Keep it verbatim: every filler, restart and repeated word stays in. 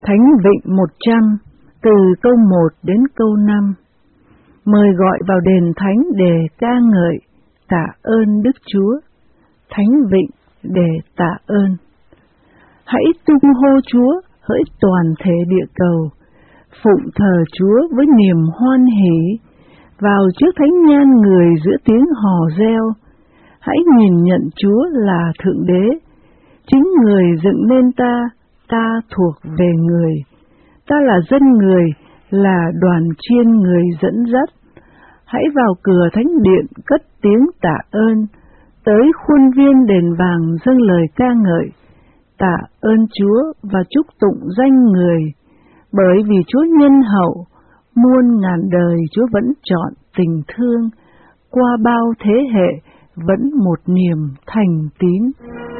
Thánh Vịnh một trăm, từ câu một đến câu năm. Mời gọi vào đền thánh để ca ngợi, tạ ơn Đức Chúa. Thánh Vịnh để tạ ơn. Hãy tung hô Chúa hỡi toàn thể địa cầu, phụng thờ Chúa với niềm hoan hỷ, vào trước thánh nhan người giữa tiếng hò reo. Hãy nhìn nhận Chúa là Thượng Đế, chính người dựng nên ta, ta thuộc về người. Ta là dân người, là đoàn chiên người dẫn dắt. Hãy vào cửa thánh điện cất tiếng tạ ơn, tới khuôn viên đền vàng dâng lời ca ngợi, tạ ơn Chúa và chúc tụng danh người, bởi vì Chúa nhân hậu, muôn ngàn đời Chúa vẫn chọn tình thương, qua bao thế hệ vẫn một niềm thành tín.